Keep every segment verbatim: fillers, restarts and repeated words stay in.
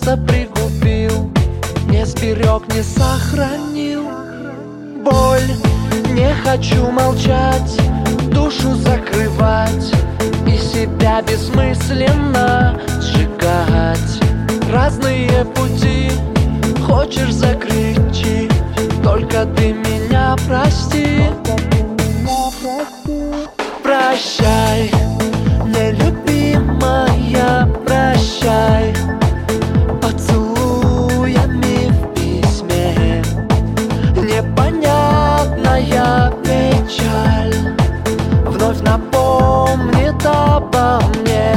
просто пригубил, не сберег, не сохранил. Боль, не хочу молчать, душу закрывать и себя бессмысленно сжигать. Разные пути хочешь закричи, только ты меня прости. Прощай, нелюбимая, прощай. Поцелуями в письме непонятная печаль вновь напомнит обо мне.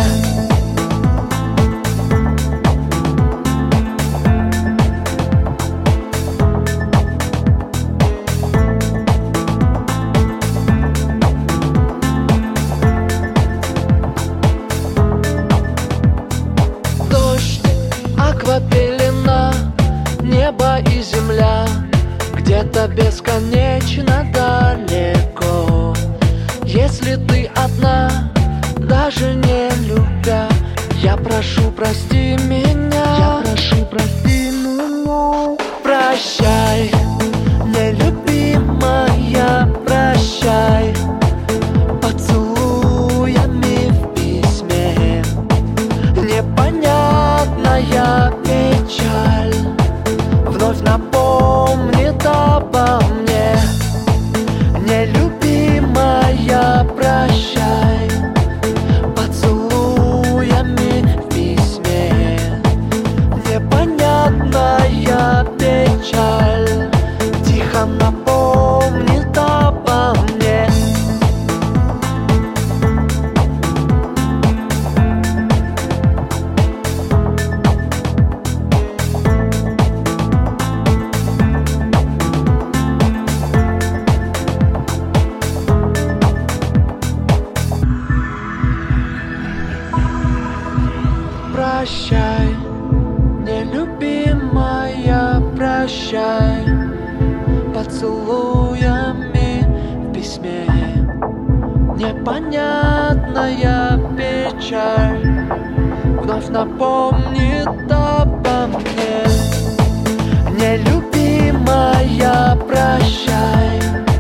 Аквапелена, небо и земля, где-то бесконечно далеко. Если ты одна, даже не любя, я прошу, прости меня. Я прошу, прости меня. Прощай, нелюбимая, прощай. Поцелуями в письме непонятная печаль вновь напомнит обо мне. Нелюбимая, прощай. Поцелуями в письме непонятная печаль тихо напомнит обо мне. Прощай, нелюбимая, прощай. Поцелуями в письме непонятная печаль вновь напомнит обо мне. Нелюбимая, прощай.